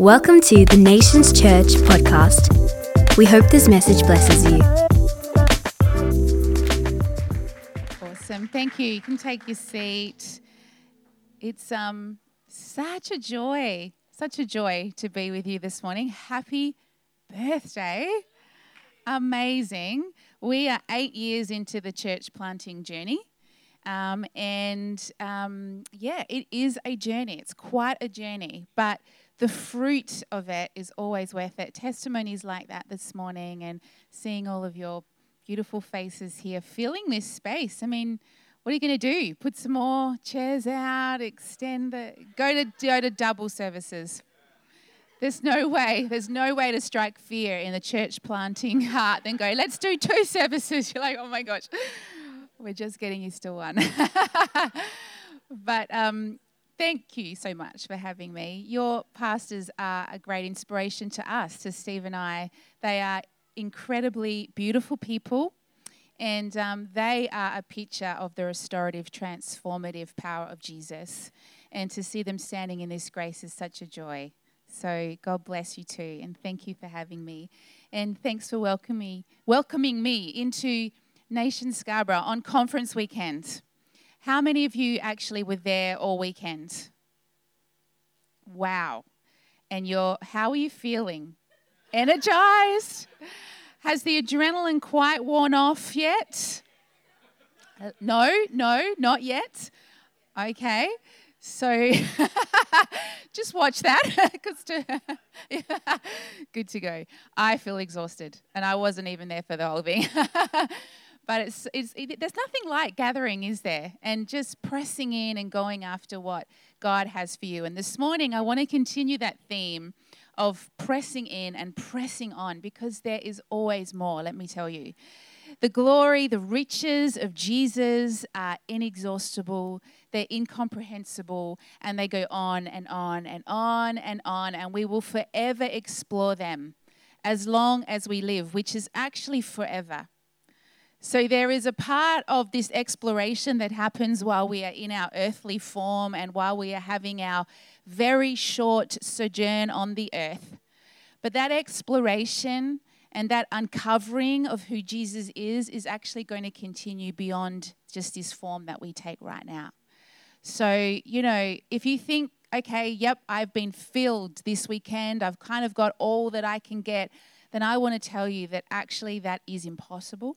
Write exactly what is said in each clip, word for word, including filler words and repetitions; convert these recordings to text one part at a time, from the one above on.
Welcome to the Nations Church podcast. We hope this message blesses you. Awesome. Thank you. You can take your seat. It's um such a joy, such a joy to be with you this morning. Happy birthday. Amazing. We are eight years into the church planting journey. Um, and um, yeah, it is a journey. It's quite a journey, but the fruit of it is always worth it. Testimonies like that this morning and seeing all of your beautiful faces here, filling this space. I mean, what are you going to do? Put some more chairs out, extend the, go to, go to double services. There's no way, there's no way to strike fear in the church planting heart than go, let's do two services. You're like, oh my gosh, we're just getting used to one. But um, thank you so much for having me. Your pastors are a great inspiration to us, to Steve and I. They are incredibly beautiful people, and um, they are a picture of the restorative, transformative power of Jesus. And to see them standing in this grace is such a joy. So God bless you too, and thank you for having me. And thanks for welcoming me, welcoming me into Nation Scarborough on conference weekend. How many of you actually were there all weekend? Wow. And you're, how are you feeling? Energized? Has the adrenaline quite worn off yet? Uh, no, no, not yet. Okay. So just watch that. Cause to, yeah, good to go. I feel exhausted, and I wasn't even there for the whole thing. But it's, it's it, there's nothing like gathering, is there? And just pressing in and going after what God has for you. And this morning, I want to continue that theme of pressing in and pressing on, because there is always more, let me tell you. The glory, the riches of Jesus are inexhaustible, they're incomprehensible, and they go on and on and on and on, and we will forever explore them as long as we live, which is actually forever. So there is a part of this exploration that happens while we are in our earthly form and while we are having our very short sojourn on the earth. But that exploration and that uncovering of who Jesus is is actually going to continue beyond just this form that we take right now. So, you know, if you think, okay, yep, I've been filled this weekend, I've kind of got all that I can get, then I want to tell you that actually that is impossible.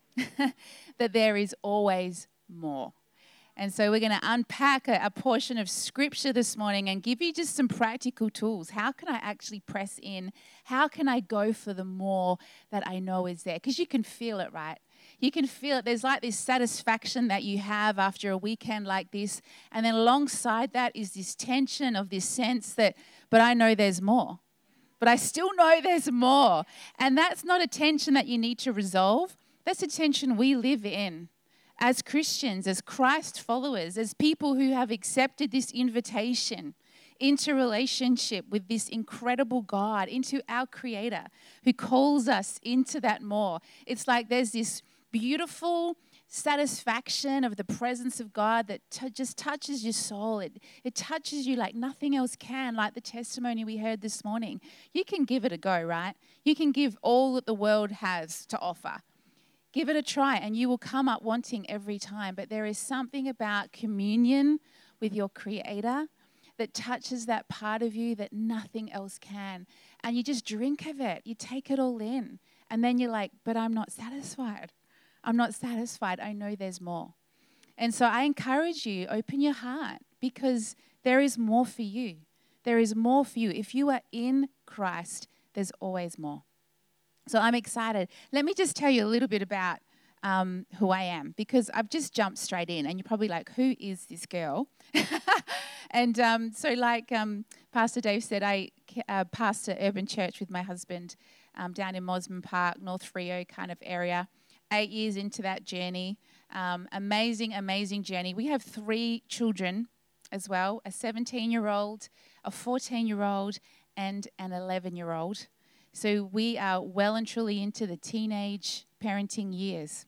That there is always more. And so we're going to unpack a, a portion of scripture this morning and give you just some practical tools. How can I actually press in? How can I go for the more that I know is there? Because you can feel it, right? You can feel it. There's like this satisfaction that you have after a weekend like this. And then alongside that is this tension of this sense that, but I know there's more. But I still know there's more. And that's not a tension that you need to resolve. That's a tension we live in as Christians, as Christ followers, as people who have accepted this invitation into relationship with this incredible God, into our Creator who calls us into that more. It's like there's this beautiful satisfaction of the presence of God that t- just touches your soul. It, it touches you like nothing else can, like the testimony we heard this morning. You can give it a go, right? You can give all that the world has to offer. Give it a try and you will come up wanting every time. But there is something about communion with your Creator that touches that part of you that nothing else can. And you just drink of it. You take it all in. And then you're like, but I'm not satisfied. I'm not satisfied. I know there's more. And so I encourage you, open your heart, because there is more for you. There is more for you. If you are in Christ, there's always more. So I'm excited. Let me just tell you a little bit about um, who I am, because I've just jumped straight in, and you're probably like, who is this girl? and um, so like um, Pastor Dave said, I uh, pastor Urban Church with my husband um, down in Mosman Park, North Freo kind of area. Eight years into that journey. Um, amazing, amazing journey. We have three children as well, a seventeen-year-old, a fourteen-year-old, and an eleven-year-old. So we are well and truly into the teenage parenting years.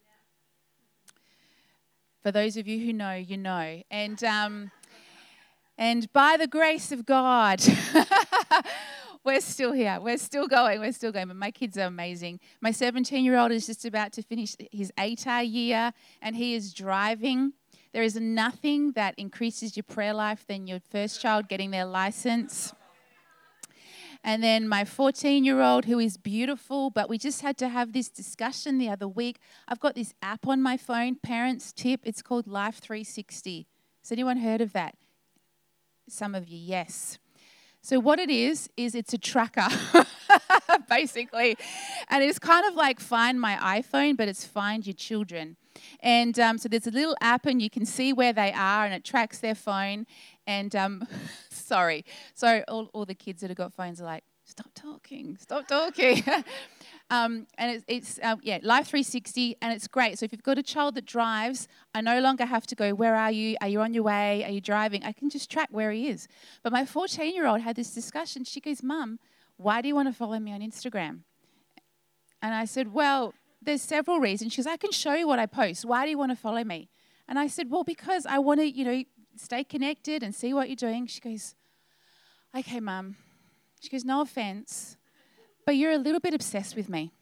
For those of you who know, you know. And um, And by the grace of God, we're still here. We're still going. We're still going. But my kids are amazing. My seventeen-year-old is just about to finish his A T A R year, and he is driving. There is nothing that increases your prayer life than your first child getting their license. And then my fourteen-year-old, who is beautiful, but we just had to have this discussion the other week. I've got this app on my phone, parents tip. It's called Life three sixty. Has anyone heard of that? Some of you, yes. So what it is, is it's a tracker, basically. And it's kind of like Find My iPhone, but it's Find Your Children. And um, so there's a little app, and you can see where they are, and it tracks their phone. And um, sorry, so all, all the kids that have got phones are like, stop talking, stop talking. um, and it's, it's um, yeah, Life three sixty, and it's great. So if you've got a child that drives, I no longer have to go, where are you? Are you on your way? Are you driving? I can just track where he is. But my fourteen-year-old had this discussion. She goes, Mum, why do you want to follow me on Instagram? And I said, well, there's several reasons. She goes, I can show you what I post. Why do you want to follow me? And I said, well, because I want to, you know, stay connected and see what you're doing. She goes, okay, Mum. She goes, no offense, but you're a little bit obsessed with me.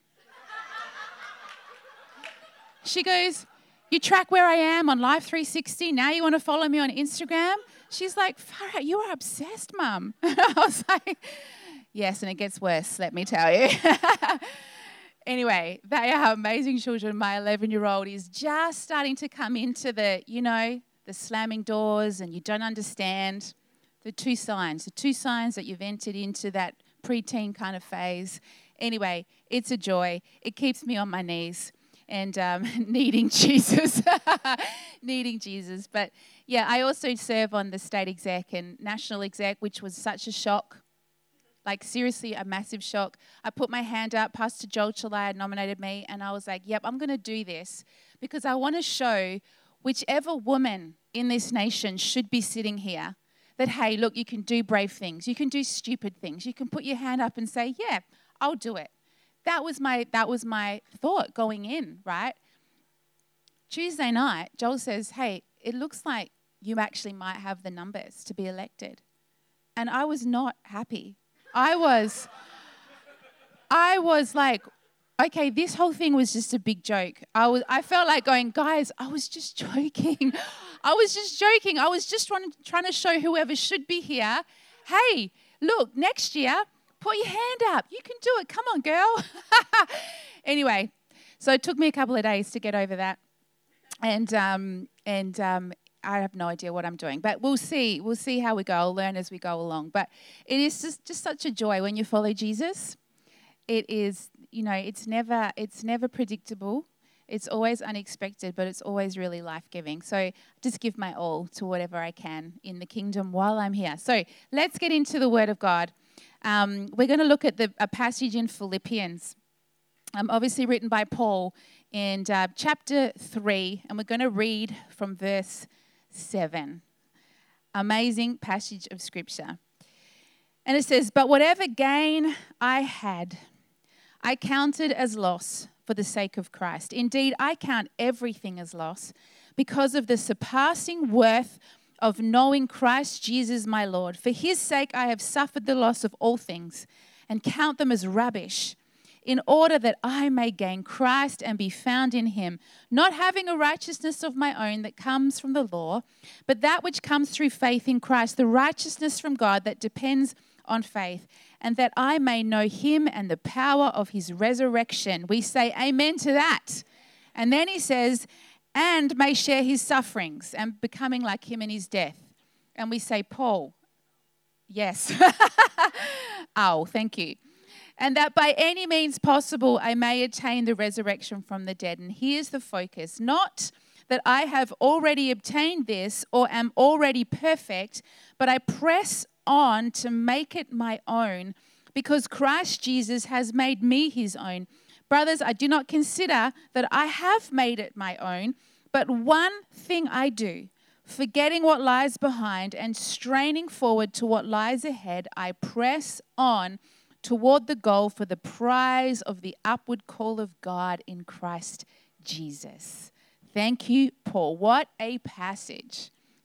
She goes, you track where I am on Life three sixty. Now you want to follow me on Instagram? She's like, far out, you are obsessed, Mum. I was like, yes, and it gets worse, let me tell you. Anyway, they are amazing children. My eleven-year-old is just starting to come into the, you know, the slamming doors, and you don't understand. The two signs, the two signs that you've entered into that preteen kind of phase. Anyway, it's a joy. It keeps me on my knees and um, needing Jesus, needing Jesus. But yeah, I also serve on the state exec and national exec, which was such a shock. Like seriously, a massive shock. I put my hand up. Pastor Joel Chalai had nominated me, and I was like, yep, I'm going to do this because I want to show whichever woman in this nation should be sitting here that, hey, look, you can do brave things. You can do stupid things. You can put your hand up and say, yeah, I'll do it. That was my that was my thought going in, right? Tuesday night, Joel says, hey, it looks like you actually might have the numbers to be elected. And I was not happy. I was, I was like, okay, this whole thing was just a big joke. I was, I felt like going, guys, I was just joking. I was just joking. I was just trying, trying to show whoever should be here, hey, look, next year, put your hand up. You can do it. Come on, girl. Anyway, so it took me a couple of days to get over that. And um, and um, I have no idea what I'm doing. But we'll see. We'll see how we go. I'll learn as we go along. But it is just, just such a joy when you follow Jesus. It is, you know, it's never it's never predictable. It's always unexpected, but it's always really life-giving. So just give my all to whatever I can in the kingdom while I'm here. So let's get into the Word of God. Um, we're going to look at the, a passage in Philippians, um, obviously written by Paul in uh, chapter three, and we're going to read from verse seven. Amazing passage of Scripture. And it says, but whatever gain I had, I counted as loss for the sake of Christ. Indeed, I count everything as loss because of the surpassing worth of knowing Christ Jesus my Lord. For his sake I have suffered the loss of all things and count them as rubbish, in order that I may gain Christ and be found in him, not having a righteousness of my own that comes from the law, but that which comes through faith in Christ, the righteousness from God that depends on faith, and that I may know him and the power of his resurrection. We say amen to that. And then he says, and may share his sufferings and becoming like him in his death. And we say, Paul, yes. Oh, thank you. And that by any means possible I may attain the resurrection from the dead. And here's the focus. Not that I have already obtained this or am already perfect, but I press on to make it my own, because Christ Jesus has made me his own. Brothers, I do not consider that I have made it my own, but one thing I do, forgetting what lies behind and straining forward to what lies ahead, I press on toward the goal for the prize of the upward call of God in Christ Jesus. Thank you, Paul. What a passage.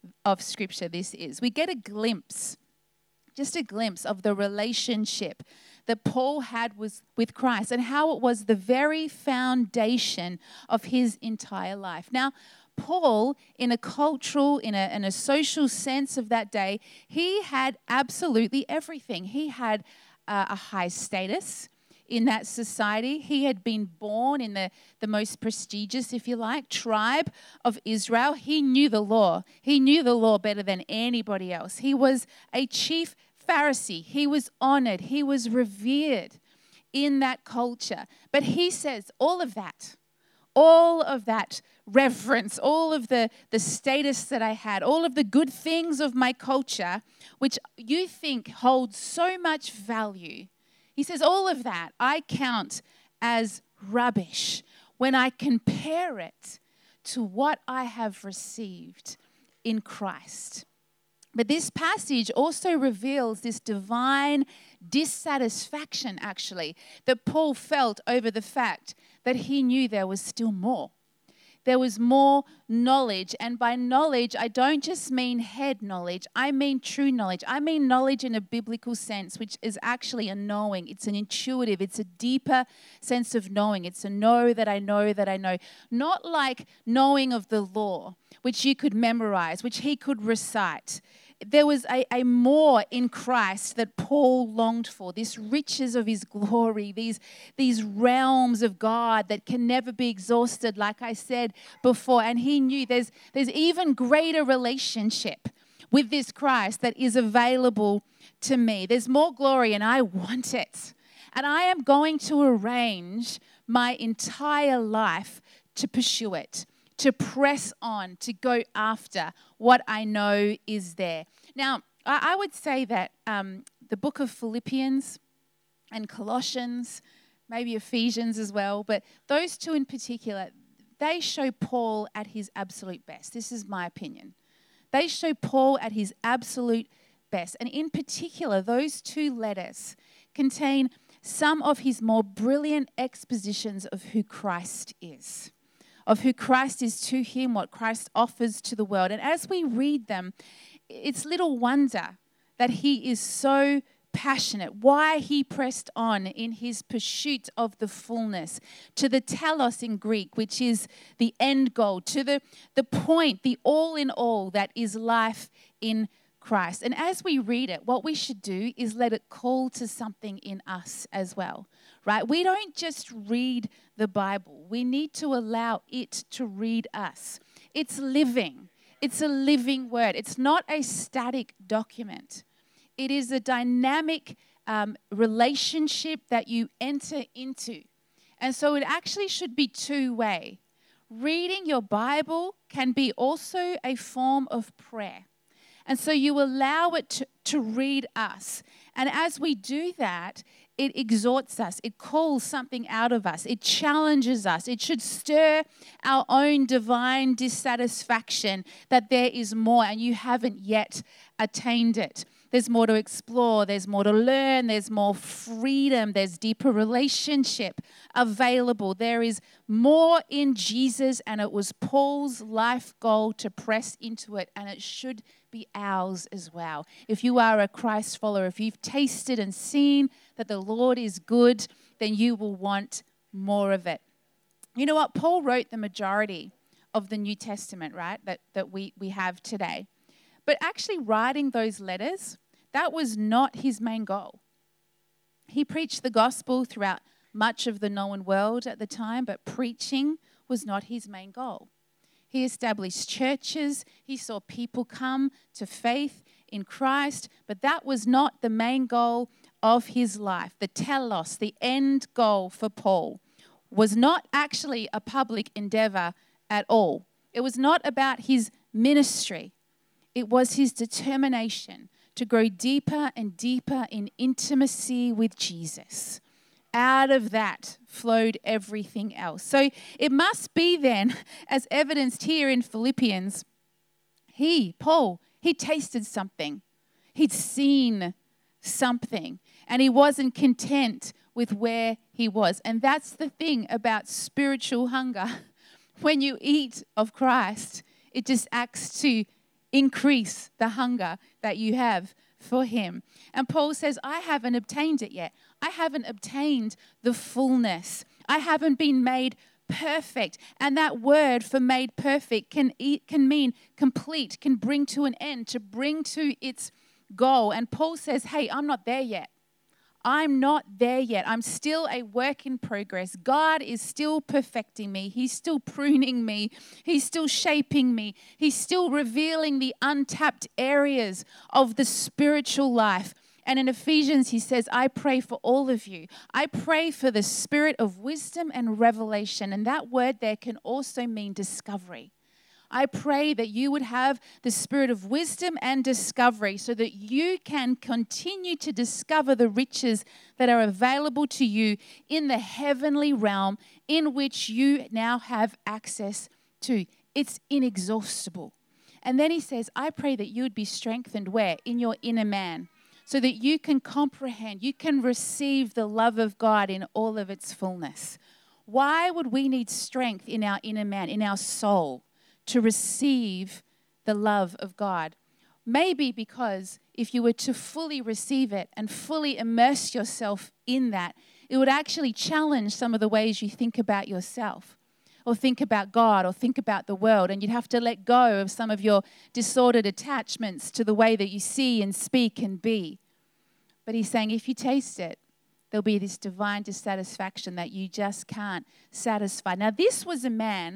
of Scripture this is. We get a glimpse, just a glimpse of the relationship that Paul had was with Christ and how it was the very foundation of his entire life. Now, Paul, in a cultural, in a, in a social sense of that day, he had absolutely everything. He had uh, a high status in that society. He had been born in the, the most prestigious, if you like, tribe of Israel. He knew the law. He knew the law better than anybody else. He was a chief Pharisee. He was honored. He was revered in that culture. But he says all of that, all of that reverence, all of the, the status that I had, all of the good things of my culture, which you think holds so much value, he says all of that I count as rubbish when I compare it to what I have received in Christ. But this passage also reveals this divine dissatisfaction, actually, that Paul felt over the fact that he knew there was still more. There was more knowledge. And by knowledge, I don't just mean head knowledge. I mean true knowledge. I mean knowledge in a biblical sense, which is actually a knowing. It's an intuitive. It's a deeper sense of knowing. It's a know that I know that I know. Not like knowing of the law, which you could memorize, which he could recite. There was a, a more in Christ that Paul longed for, this riches of his glory, these, these realms of God that can never be exhausted, like I said before. And he knew there's, there's even greater relationship with this Christ that is available to me. There's more glory and I want it. And I am going to arrange my entire life to pursue it, to press on, to go after what I know is there. Now, I would say that um, the book of Philippians and Colossians, maybe Ephesians as well, but those two in particular, they show Paul at his absolute best. This is my opinion. They show Paul at his absolute best. And in particular, those two letters contain some of his more brilliant expositions of who Christ is, of who Christ is to him, what Christ offers to the world. And as we read them, it's little wonder that he is so passionate, why he pressed on in his pursuit of the fullness, to the telos in Greek, which is the end goal, to the, the point, the all in all that is life in Christ. And as we read it, what we should do is let it call to something in us as well, right? We don't just read the Bible. We need to allow it to read us. It's living. It's a living word. It's not a static document. It is a dynamic um, relationship that you enter into. And so it actually should be two-way. Reading your Bible can be also a form of prayer. And so you allow it to, to read us. And as we do that, it exhorts us. It calls something out of us. It challenges us. It should stir our own divine dissatisfaction that there is more and you haven't yet attained it. There's more to explore. There's more to learn. There's more freedom. There's deeper relationship available. There is more in Jesus, and it was Paul's life goal to press into it, and it should be ours as well. If you are a Christ follower, if you've tasted and seen that the Lord is good, then you will want more of it. You know what? Paul wrote the majority of the New Testament, right, that, that we, we have today. But actually writing those letters, that was not his main goal. He preached the gospel throughout much of the known world at the time, but preaching was not his main goal. He established churches. He saw people come to faith in Christ, but that was not the main goal of his life. The telos, the end goal for Paul, was not actually a public endeavor at all. It was not about his ministry. It was his determination to grow deeper and deeper in intimacy with Jesus. Out of that flowed everything else. So it must be then, as evidenced here in Philippians, he, Paul, he tasted something. He'd seen something, and he wasn't content with where he was. And that's the thing about spiritual hunger. When you eat of Christ, it just acts to increase the hunger that you have for him. And Paul says, I haven't obtained it yet. I haven't obtained the fullness. I haven't been made perfect. And that word for made perfect can can mean complete, can bring to an end, to bring to its goal. And Paul says, hey, I'm not there yet. I'm not there yet. I'm still a work in progress. God is still perfecting me. He's still pruning me. He's still shaping me. He's still revealing the untapped areas of the spiritual life. And in Ephesians, he says, I pray for all of you. I pray for the spirit of wisdom and revelation. And that word there can also mean discovery. I pray that you would have the spirit of wisdom and discovery so that you can continue to discover the riches that are available to you in the heavenly realm in which you now have access to. It's inexhaustible. And then he says, I pray that you would be strengthened where? In your inner man, so that you can comprehend, you can receive the love of God in all of its fullness. Why would we need strength in our inner man, in our soul, to receive the love of God? Maybe because if you were to fully receive it and fully immerse yourself in that, it would actually challenge some of the ways you think about yourself or think about God or think about the world. And you'd have to let go of some of your disordered attachments to the way that you see and speak and be. But he's saying if you taste it, there'll be this divine dissatisfaction that you just can't satisfy. Now, this was a man,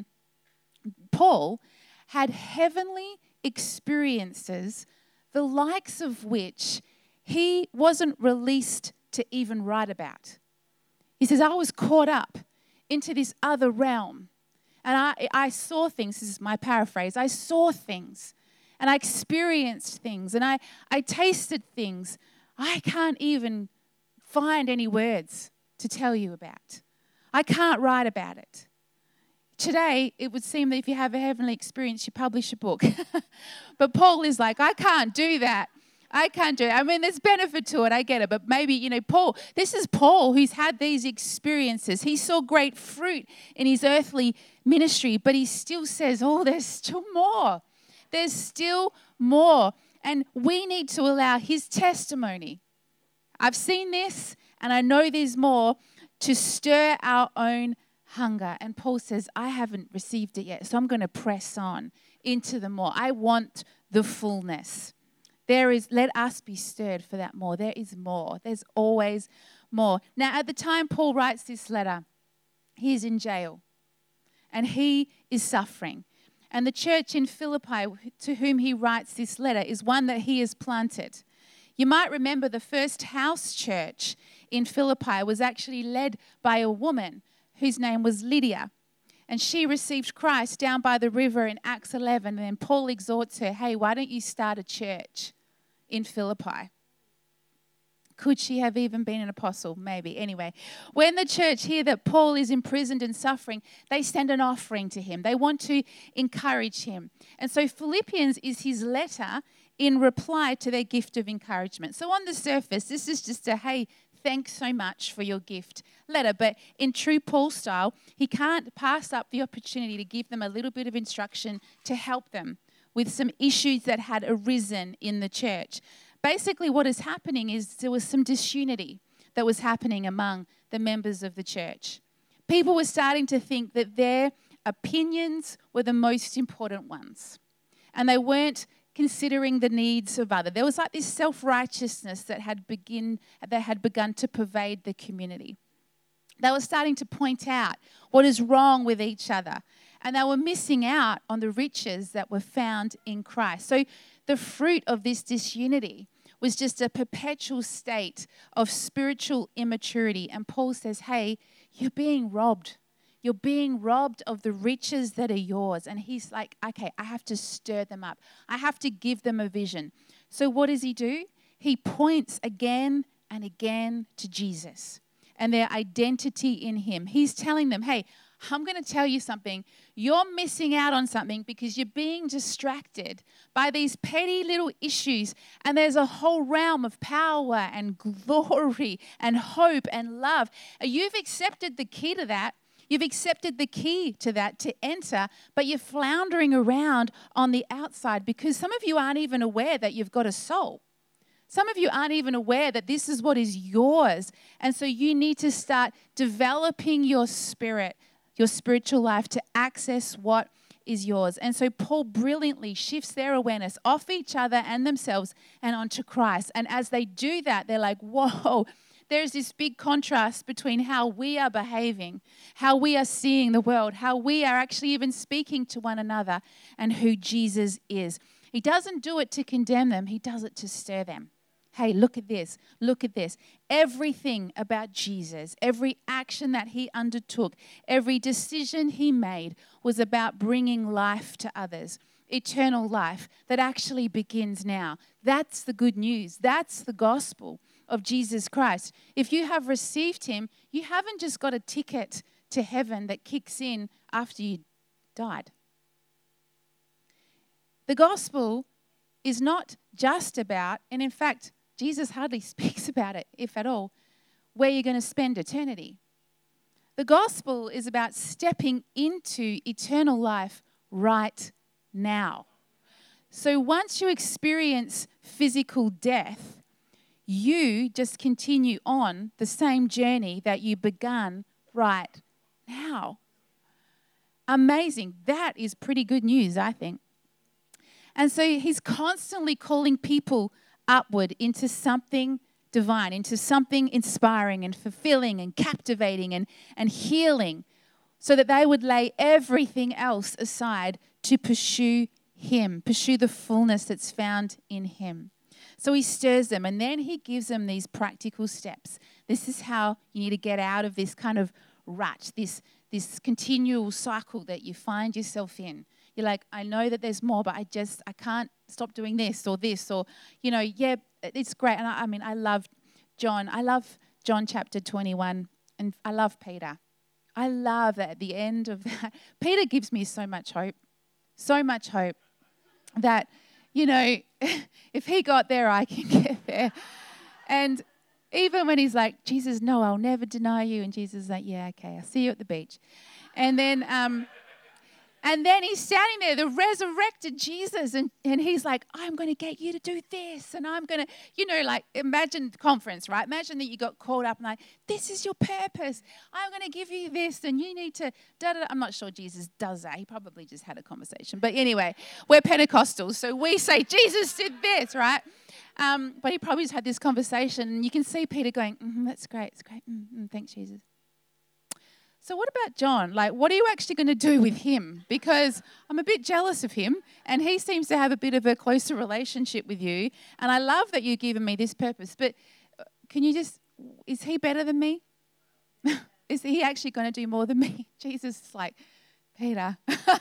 Paul, had heavenly experiences, the likes of which he wasn't released to even write about. He says, I was caught up into this other realm. And I, I saw things, this is my paraphrase, I saw things and I experienced things and I, I tasted things I can't even find any words to tell you about. I can't write about it. Today, it would seem that if you have a heavenly experience, you publish a book. But Paul is like, I can't do that. I can't do it. I mean, there's benefit to it. I get it. But maybe, you know, Paul, this is Paul who's had these experiences. He saw great fruit in his earthly ministry, but he still says, oh, there's still more. There's still more. And we need to allow his testimony. I've seen this and I know there's more to stir our own hunger. And Paul says, I haven't received it yet, so I'm going to press on into the more. I want the fullness. There is, let us be stirred for that more. There is more. There's always more. Now, at the time Paul writes this letter, he's in jail and he is suffering. And the church in Philippi to whom he writes this letter is one that he has planted. You might remember the first house church in Philippi was actually led by a woman whose name was Lydia. And she received Christ down by the river in Acts eleven. And then Paul exhorts her, hey, why don't you start a church in Philippi? Could she have even been an apostle? Maybe. Anyway, when the church hear that Paul is imprisoned and suffering, they send an offering to him. They want to encourage him. And so Philippians is his letter in reply to their gift of encouragement. So on the surface, this is just a, hey, thanks so much for your gift letter. But in true Paul style, he can't pass up the opportunity to give them a little bit of instruction to help them with some issues that had arisen in the church. Basically, what is happening is there was some disunity that was happening among the members of the church. People were starting to think that their opinions were the most important ones, and they weren't considering the needs of others. There was like this self-righteousness that had begin that had begun to pervade the community. They were starting to point out what is wrong with each other, and they were missing out on the riches that were found in Christ. So the fruit of this disunity was just a perpetual state of spiritual immaturity. And Paul says, hey, you're being robbed. You're being robbed of the riches that are yours. And he's like, okay, I have to stir them up. I have to give them a vision. So what does he do? He points again and again to Jesus and their identity in him. He's telling them, hey, I'm going to tell you something. You're missing out on something because you're being distracted by these petty little issues. And there's a whole realm of power and glory and hope and love. You've accepted the key to that. You've accepted the key to that to enter, but you're floundering around on the outside because some of you aren't even aware that you've got a soul. Some of you aren't even aware that this is what is yours. And so you need to start developing your spirit, your spiritual life to access what is yours. And so Paul brilliantly shifts their awareness off each other and themselves and onto Christ. And as they do that, they're like, whoa, there's this big contrast between how we are behaving, how we are seeing the world, how we are actually even speaking to one another, and who Jesus is. He doesn't do it to condemn them. He does it to stir them. Hey, look at this. Look at this. Everything about Jesus, every action that he undertook, every decision he made was about bringing life to others, eternal life that actually begins now. That's the good news. That's the gospel of Jesus Christ. If you have received him, you haven't just got a ticket to heaven that kicks in after you died. The gospel is not just about, and in fact, Jesus hardly speaks about it, if at all, where you're going to spend eternity. The gospel is about stepping into eternal life right now. So once you experience physical death, you just continue on the same journey that you began right now. Amazing. That is pretty good news, I think. And so he's constantly calling people upward into something divine, into something inspiring and fulfilling and captivating and, and healing, so that they would lay everything else aside to pursue him, pursue the fullness that's found in him. So he stirs them, and then he gives them these practical steps. This is how you need to get out of this kind of rut, this, this continual cycle that you find yourself in. You're like, I know that there's more, but I just, I can't stop doing this or this or, you know, yeah, it's great. And I, I mean, I love John. I love John chapter twenty-one, and I love Peter. I love that at the end of that, Peter gives me so much hope, so much hope that, you know, if he got there, I can get there. And even when he's like, Jesus, no, I'll never deny you. And Jesus is like, yeah, okay, I'll see you at the beach. And then, um, and then he's standing there, the resurrected Jesus, and, and he's like, I'm going to get you to do this, and I'm going to, you know, like, imagine the conference, right? Imagine that you got called up and like, this is your purpose. I'm going to give you this, and you need to, da da da. I'm not sure Jesus does that. He probably just had a conversation. But anyway, we're Pentecostals, so we say, Jesus did this, right? Um, but he probably just had this conversation, and you can see Peter going, mm-hmm, that's great, it's great. Mm-hmm, thanks, Jesus. So what about John? Like, what are you actually going to do with him? Because I'm a bit jealous of him, and he seems to have a bit of a closer relationship with you. And I love that you've given me this purpose. But can you just, is he better than me? Is he actually going to do more than me? Jesus is like, Peter,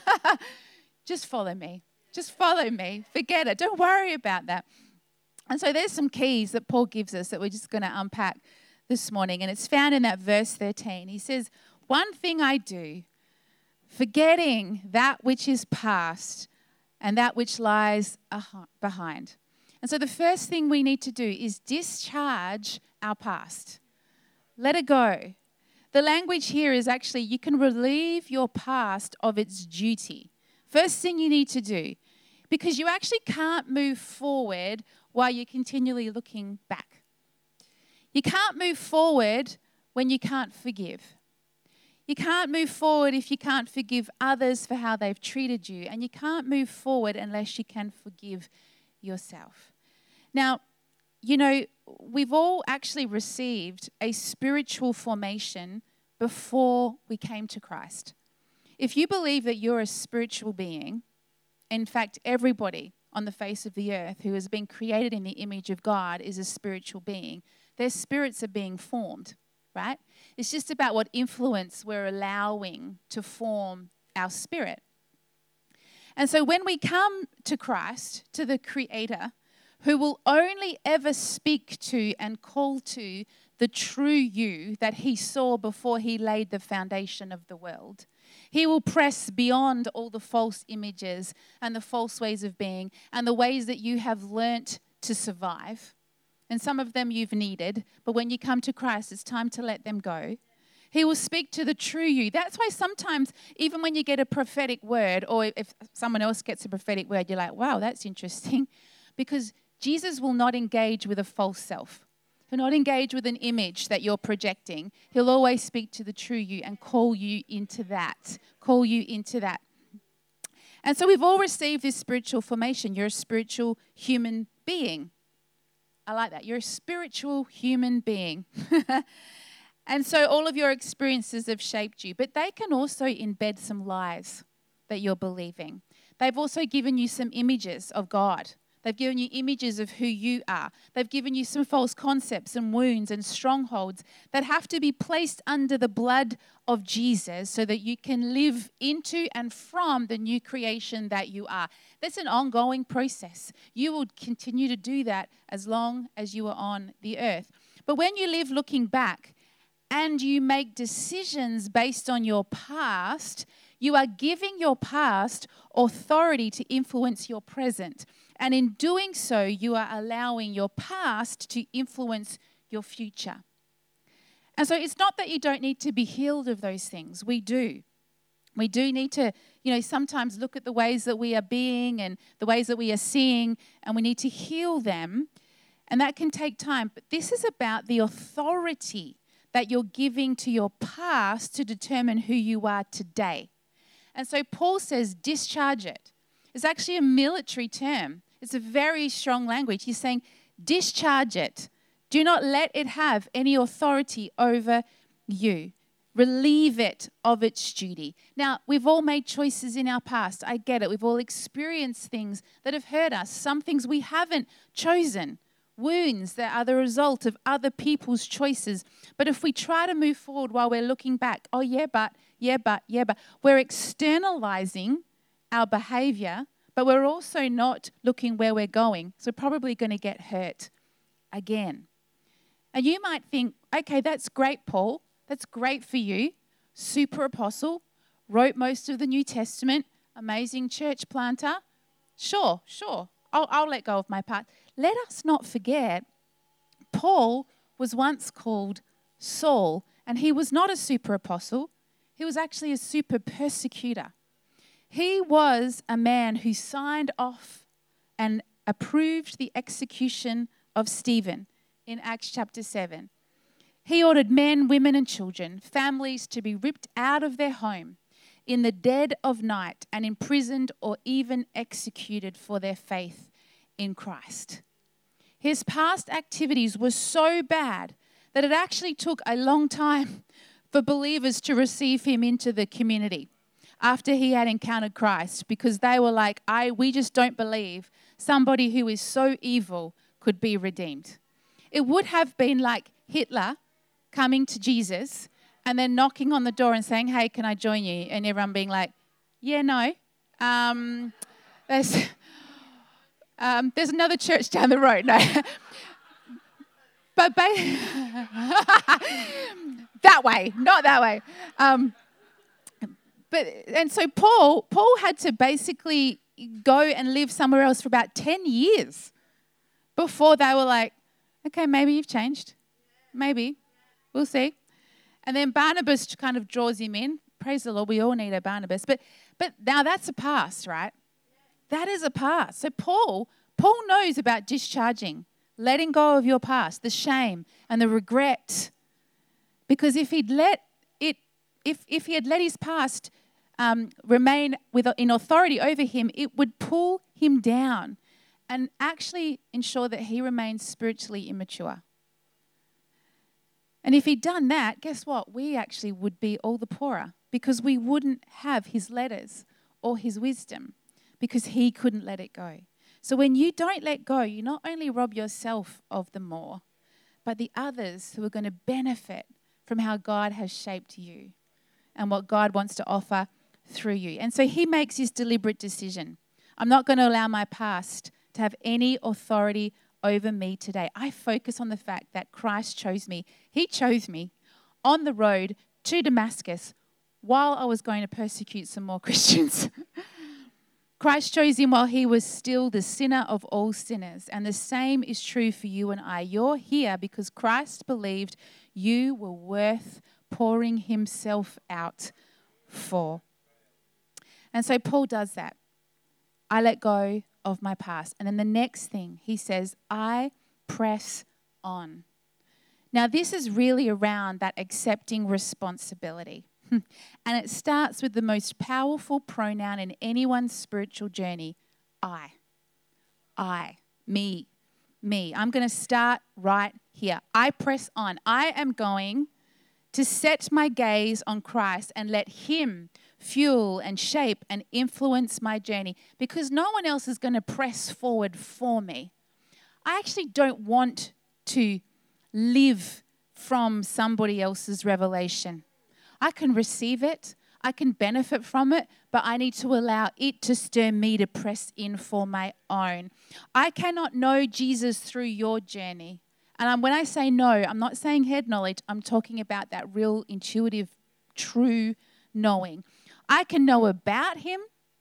just follow me. Just follow me. Forget it. Don't worry about that. And so there's some keys that Paul gives us that we're just going to unpack this morning. And it's found in that verse thirteen. He says, one thing I do, forgetting that which is past and that which lies behind. And so the first thing we need to do is discharge our past. Let it go. The language here is actually you can relieve your past of its duty. First thing you need to do, because you actually can't move forward while you're continually looking back. You can't move forward when you can't forgive. You can't move forward if you can't forgive others for how they've treated you. And you can't move forward unless you can forgive yourself. Now, you know, we've all actually received a spiritual formation before we came to Christ. If you believe that you're a spiritual being, in fact, everybody on the face of the earth who has been created in the image of God is a spiritual being. Their spirits are being formed, right? It's just about what influence we're allowing to form our spirit. And so when we come to Christ, to the Creator, who will only ever speak to and call to the true you that he saw before he laid the foundation of the world, he will press beyond all the false images and the false ways of being and the ways that you have learnt to survive. And some of them you've needed, but when you come to Christ, it's time to let them go. He will speak to the true you. That's why sometimes, even when you get a prophetic word, or if someone else gets a prophetic word, you're like, wow, that's interesting. Because Jesus will not engage with a false self. He'll not engage with an image that you're projecting. He'll always speak to the true you and call you into that. Call you into that. And so we've all received this spiritual formation. You're a spiritual human being. I like that. You're a spiritual human being. And so all of your experiences have shaped you, but they can also embed some lies that you're believing. They've also given you some images of God. They've given you images of who you are. They've given you some false concepts and wounds and strongholds that have to be placed under the blood of Jesus so that you can live into and from the new creation that you are. That's an ongoing process. You will continue to do that as long as you are on the earth. But when you live looking back, and you make decisions based on your past, you are giving your past authority to influence your present. And in doing so, you are allowing your past to influence your future. And so it's not that you don't need to be healed of those things. We do. We do need to, you know, sometimes look at the ways that we are being and the ways that we are seeing, and we need to heal them. And that can take time. But this is about the authority that you're giving to your past to determine who you are today. And so Paul says, discharge it. It's actually a military term. It's a very strong language. He's saying, discharge it. Do not let it have any authority over you. Relieve it of its duty. Now, we've all made choices in our past. I get it. We've all experienced things that have hurt us. Some things we haven't chosen. Wounds that are the result of other people's choices. But if we try to move forward while we're looking back, oh yeah, but, yeah, but, yeah, but, we're externalizing our behavior, but we're also not looking where we're going. So probably going to get hurt again. And you might think, okay, that's great, Paul. That's great for you. Super apostle, wrote most of the New Testament, amazing church planter. Sure, sure. I'll, I'll let go of my part. Let us not forget, Paul was once called Saul, and he was not a super apostle. He was actually a super persecutor. He was a man who signed off and approved the execution of Stephen in Acts chapter seven. He ordered men, women, and children, families to be ripped out of their home in the dead of night and imprisoned or even executed for their faith in Christ. His past activities were so bad that it actually took a long time for believers to receive him into the community after he had encountered Christ, because they were like, I, we just don't believe somebody who is so evil could be redeemed. It would have been like Hitler coming to Jesus and then knocking on the door and saying, hey, can I join you? And everyone being like, yeah, no. Um, there's, um, there's another church down the road. No. But ba- that way, not that way. Um, but and so Paul, Paul had to basically go and live somewhere else for about ten years before they were like, okay, maybe you've changed. Maybe. We'll see. And then Barnabas kind of draws him in. Praise the Lord, we all need a Barnabas. But but now that's a past, right? That is a past. So Paul, Paul knows about discharging, letting go of your past, the shame and the regret. Because if he'd let it, if if he had let his past um, remain with in authority over him, it would pull him down and actually ensure that he remains spiritually immature. And if he'd done that, guess what? We actually would be all the poorer because we wouldn't have his letters or his wisdom because he couldn't let it go. So when you don't let go, you not only rob yourself of the more, but the others who are going to benefit from how God has shaped you and what God wants to offer through you. And so he makes this deliberate decision. I'm not going to allow my past to have any authority over me today. I focus on the fact that Christ chose me. He chose me on the road to Damascus while I was going to persecute some more Christians. Christ chose him while he was still the sinner of all sinners. And the same is true for you and I. You're here because Christ believed you were worth pouring himself out for. And so Paul does that. I let go of my past. And then the next thing he says, I press on. Now, this is really around that accepting responsibility. And it starts with the most powerful pronoun in anyone's spiritual journey, I. I, me, me. I'm going to start right here. I press on. I am going to set my gaze on Christ and let him fuel and shape and influence my journey, because no one else is going to press forward for me. I actually don't want to live from somebody else's revelation. I can receive it, I can benefit from it, but I need to allow it to stir me to press in for my own. I cannot know Jesus through your journey. And I'm, when I say no, I'm not saying head knowledge. I'm talking about that real intuitive, true knowing. I can know about him,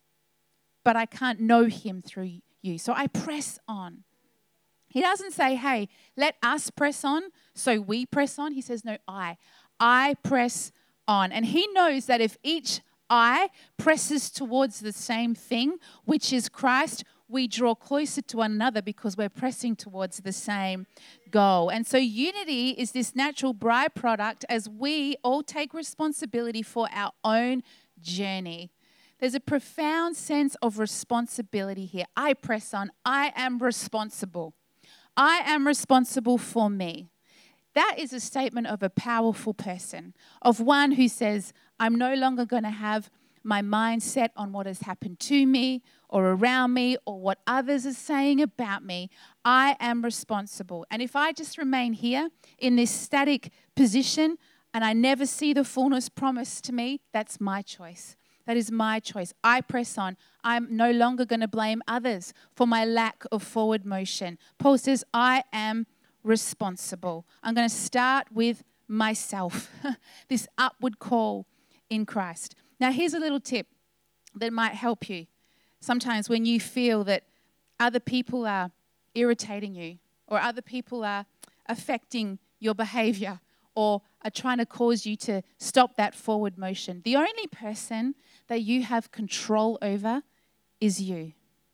but I can't know him through you. So I press on. He doesn't say, hey, let us press on, so we press on. He says, no, I. I press on. And he knows that if each I presses towards the same thing, which is Christ, we draw closer to one another because we're pressing towards the same goal. And so unity is this natural byproduct as we all take responsibility for our own journey. There's a profound sense of responsibility here. I press on. I am responsible. I am responsible for me. That is a statement of a powerful person, of one who says, I'm no longer going to have my mind set on what has happened to me or around me or what others are saying about me. I am responsible. And if I just remain here in this static position and I never see the fullness promised to me, that's my choice. That is my choice. I press on. I'm no longer going to blame others for my lack of forward motion. Paul says, I am responsible. I'm going to start with myself, this upward call in Christ. Now, here's a little tip that might help you. Sometimes when you feel that other people are irritating you or other people are affecting your behavior or are trying to cause you to stop that forward motion, the only person that you have control over is you.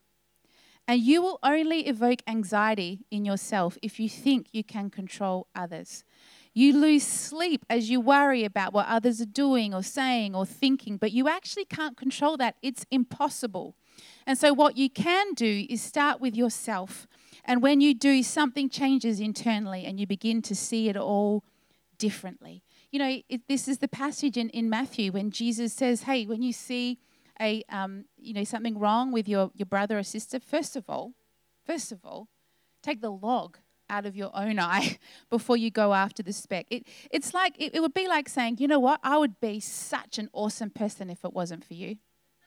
And you will only evoke anxiety in yourself if you think you can control others. You lose sleep as you worry about what others are doing or saying or thinking, but you actually can't control that. It's impossible. And so what you can do is start with yourself. And when you do, something changes internally and you begin to see it all differently. You know, it, this is the passage in, in Matthew when Jesus says, hey, when you see a um, you know, something wrong with your, your brother or sister, first of all, first of all, take the log out of your own eye before you go after the speck. It, it's like, it, it would be like saying, you know what, I would be such an awesome person if it wasn't for you.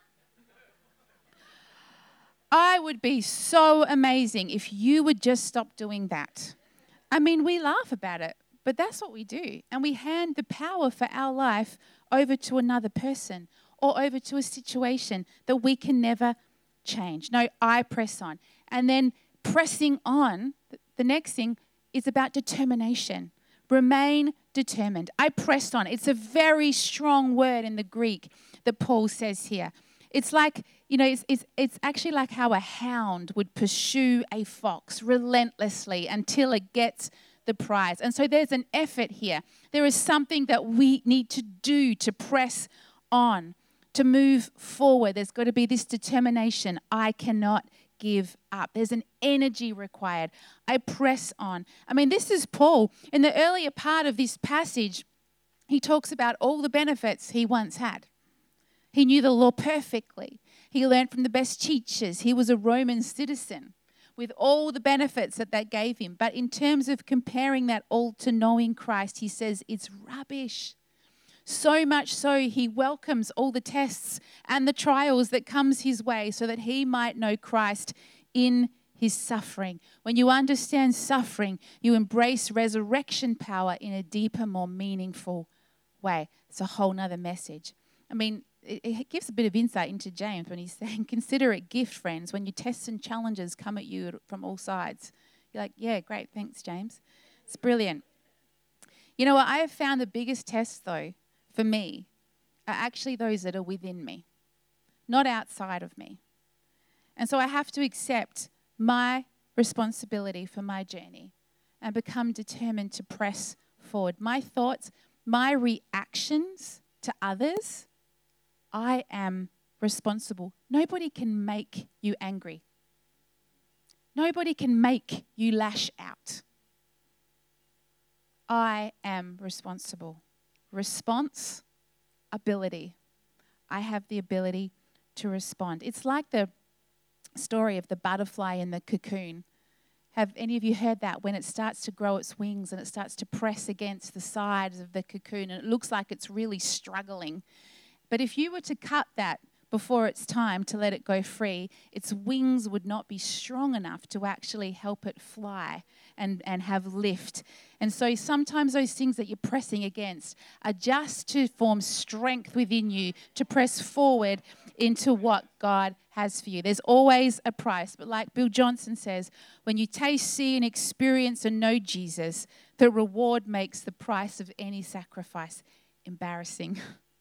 I would be so amazing if you would just stop doing that. I mean, we laugh about it, but that's what we do. And we hand the power for our life over to another person or over to a situation that we can never change. No, I press on. And then pressing on, the next thing is about determination. Remain determined. I pressed on. It's a very strong word in the Greek that Paul says here. It's like, you know, it's, it's, it's actually like how a hound would pursue a fox relentlessly until it gets the prize. And so there's an effort here. There is something that we need to do to press on, to move forward. There's got to be this determination. I cannot give up. There's an energy required. I press on. I mean, this is Paul. In the earlier part of this passage, he talks about all the benefits he once had. He knew the law perfectly. He learned from the best teachers. He was a Roman citizen with all the benefits that that gave him. But in terms of comparing that all to knowing Christ, he says it's rubbish. So much so, he welcomes all the tests and the trials that comes his way so that he might know Christ in his suffering. When you understand suffering, you embrace resurrection power in a deeper, more meaningful way. It's a whole nother message. I mean, it, it gives a bit of insight into James when he's saying, consider it gift, friends, when your tests and challenges come at you from all sides. You're like, yeah, great, thanks, James. It's brilliant. You know what? I have found the biggest test, though, for me, are actually those that are within me, not outside of me. And so I have to accept my responsibility for my journey and become determined to press forward. My thoughts, my reactions to others, I am responsible. Nobody can make you angry. Nobody can make you lash out. I am responsible. Response, ability. I have the ability to respond. It's like the story of the butterfly in the cocoon. Have any of you heard that? When it starts to grow its wings and it starts to press against the sides of the cocoon and it looks like it's really struggling. But if you were to cut that before it's time to let it go free, its wings would not be strong enough to actually help it fly and, and have lift. And so sometimes those things that you're pressing against are just to form strength within you to press forward into what God has for you. There's always a price. But like Bill Johnson says, when you taste, see, and experience and know Jesus, the reward makes the price of any sacrifice embarrassing.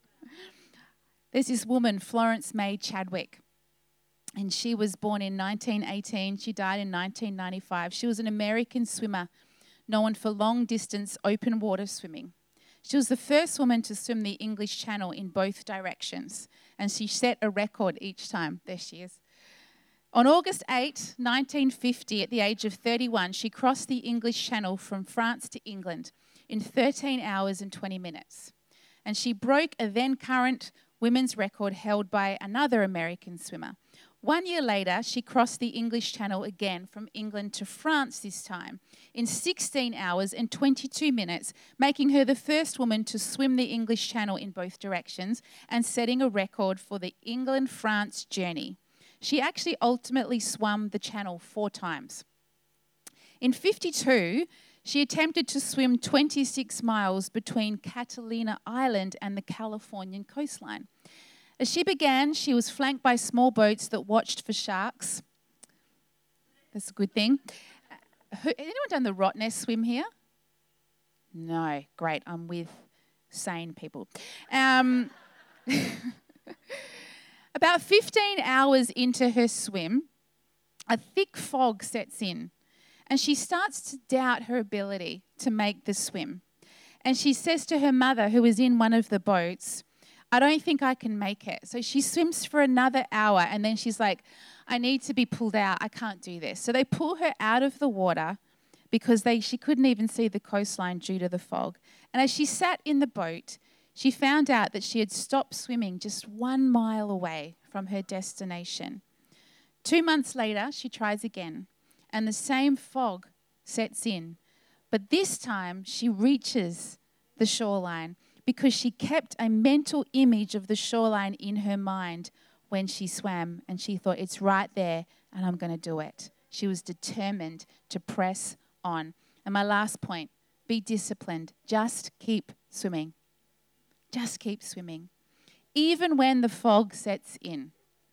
There's this woman, Florence May Chadwick, and she was born in nineteen eighteen. She died in nineteen ninety-five. She was an American swimmer known for long-distance open water swimming. She was the first woman to swim the English Channel in both directions, and she set a record each time. There she is. On August eighth, nineteen fifty, at the age of thirty-one, she crossed the English Channel from France to England in thirteen hours and twenty minutes. And she broke a then current women's record held by another American swimmer. One year later, she crossed the English Channel again from England to France this time in sixteen hours and twenty-two minutes, making her the first woman to swim the English Channel in both directions and setting a record for the England-France journey. She actually ultimately swam the channel four times. In fifty-two, she attempted to swim twenty-six miles between Catalina Island and the Californian coastline. As she began, she was flanked by small boats that watched for sharks. That's a good thing. Who, anyone done the Rottnest swim here? No, great. I'm with sane people. Um, about fifteen hours into her swim, a thick fog sets in. And she starts to doubt her ability to make the swim. And she says to her mother, who is in one of the boats, I don't think I can make it. So she swims for another hour and then she's like, I need to be pulled out. I can't do this. So they pull her out of the water because they she couldn't even see the coastline due to the fog. And as she sat in the boat, she found out that she had stopped swimming just one mile away from her destination. Two months later, she tries again. And the same fog sets in. But this time, she reaches the shoreline because she kept a mental image of the shoreline in her mind when she swam. And she thought, it's right there, and I'm going to do it. She was determined to press on. And my last point, be disciplined. Just keep swimming. Just keep swimming. Even when the fog sets in,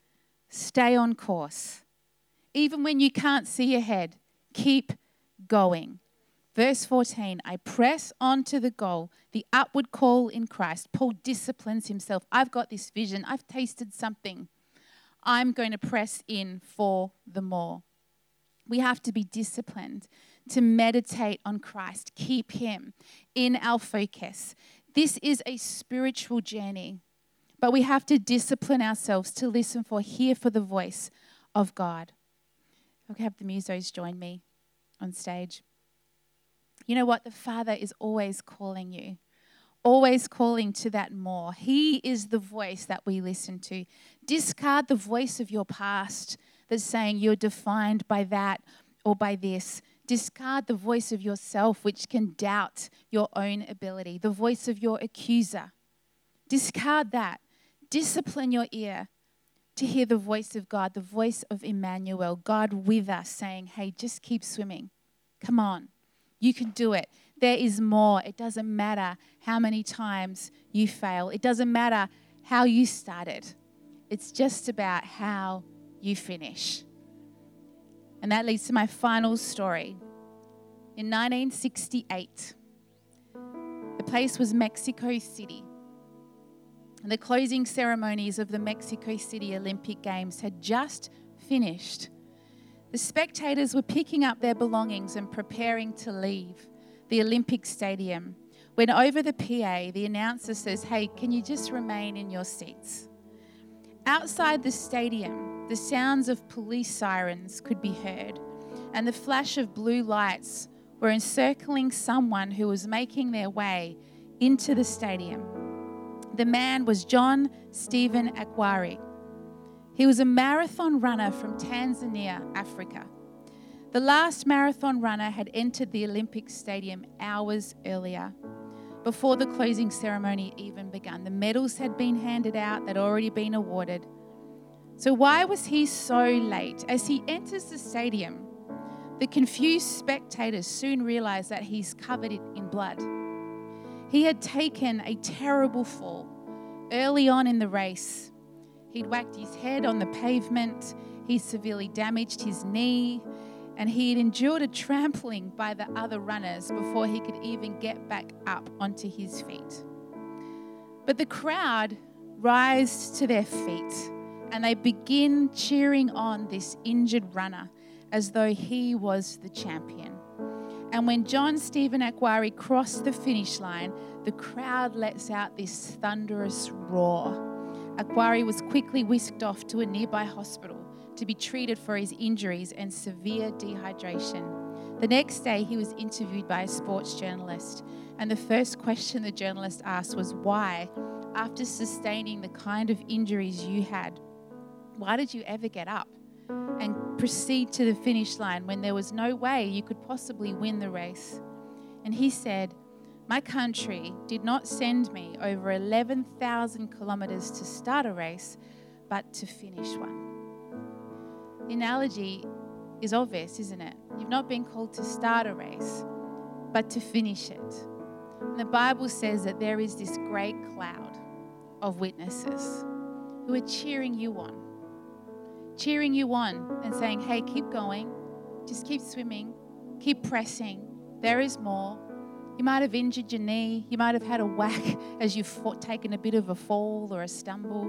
stay on course. Even when you can't see ahead, keep going. Verse fourteen, I press on to the goal, the upward call in Christ. Paul disciplines himself. I've got this vision. I've tasted something. I'm going to press in for the more. We have to be disciplined to meditate on Christ. Keep him in our focus. This is a spiritual journey, but we have to discipline ourselves to listen for, hear for the voice of God. Okay, have the musos join me on stage. You know what? The Father is always calling you, always calling to that more. He is the voice that we listen to. Discard the voice of your past that's saying you're defined by that or by this. Discard the voice of yourself, which can doubt your own ability, the voice of your accuser. Discard that. Discipline your ear to hear the voice of God, the voice of Emmanuel, God with us saying, hey, just keep swimming. Come on, you can do it. There is more. It doesn't matter how many times you fail. It doesn't matter how you started. It's just about how you finish. And that leads to my final story. In nineteen sixty-eight, place was Mexico City. The closing ceremonies of the Mexico City Olympic Games had just finished. The spectators were picking up their belongings and preparing to leave the Olympic Stadium when over the P A, the announcer says, "Hey, can you just remain in your seats?" Outside the stadium, the sounds of police sirens could be heard, and the flash of blue lights were encircling someone who was making their way into the stadium. The man was John Stephen Akhwari. He was a marathon runner from Tanzania, Africa. The last marathon runner had entered the Olympic Stadium hours earlier, before the closing ceremony even begun. The medals had been handed out, they'd already been awarded. So why was he so late? As he enters the stadium, the confused spectators soon realize that he's covered in blood. He had taken a terrible fall early on in the race. He'd whacked his head on the pavement, he severely damaged his knee, and he had endured a trampling by the other runners before he could even get back up onto his feet. But the crowd rise to their feet and they begin cheering on this injured runner as though he was the champion. And when John Stephen Akhwari crossed the finish line, the crowd lets out this thunderous roar. Akhwari was quickly whisked off to a nearby hospital to be treated for his injuries and severe dehydration. The next day, he was interviewed by a sports journalist, and the first question the journalist asked was, why, after sustaining the kind of injuries you had, why did you ever get up and proceed to the finish line when there was no way you could possibly win the race? And he said, my country did not send me over eleven thousand kilometers to start a race, but to finish one. The analogy is obvious, isn't it? You've not been called to start a race, but to finish it. And the Bible says that there is this great cloud of witnesses who are cheering you on, cheering you on and saying, hey, keep going, just keep swimming, keep pressing, there is more. You might have injured your knee, you might have had a whack as you've fought, taken a bit of a fall or a stumble.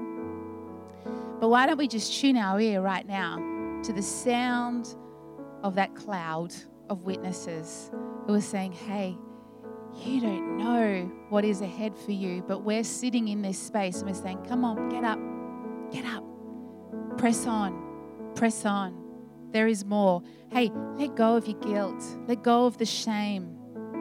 But why don't we just tune our ear right now to the sound of that cloud of witnesses who are saying, hey, you don't know what is ahead for you, but we're sitting in this space and we're saying, come on, get up, get up, press on, press on. There is more. Hey, let go of your guilt. Let go of the shame.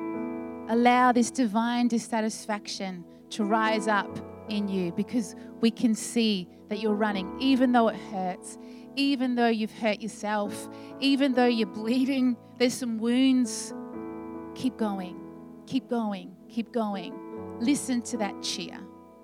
Allow this divine dissatisfaction to rise up in you, because we can see that you're running, even though it hurts, even though you've hurt yourself, even though you're bleeding, there's some wounds. Keep going, keep going, keep going. Listen to that cheer.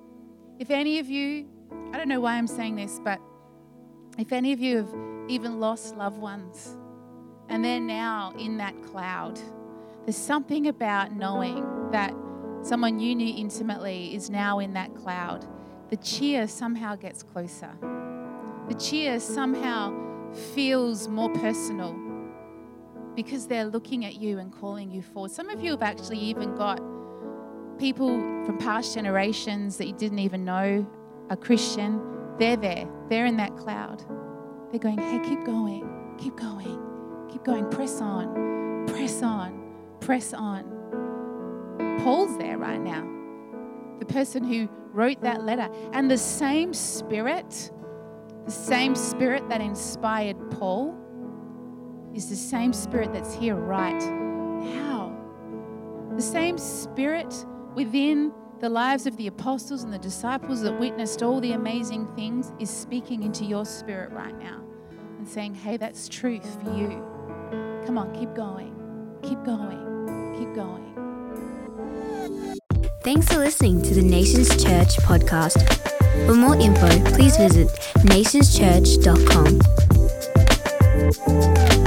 If any of you, I don't know why I'm saying this, but if any of you have even lost loved ones and they're now in that cloud, there's something about knowing that someone you knew intimately is now in that cloud. The cheer somehow gets closer. The cheer somehow feels more personal because they're looking at you and calling you forward. Some of you have actually even got people from past generations that you didn't even know are Christian. They're there. They're in that cloud. They're going, hey, keep going, keep going, keep going. Press on, press on, press on. Paul's there right now, the person who wrote that letter. And the same spirit, the same spirit that inspired Paul is the same spirit that's here right now. The same spirit within the lives of the apostles and the disciples that witnessed all the amazing things is speaking into your spirit right now and saying, hey, that's truth for you. Come on, keep going, keep going, keep going. Thanks for listening to the Nations Church podcast. For more info, please visit nations church dot com.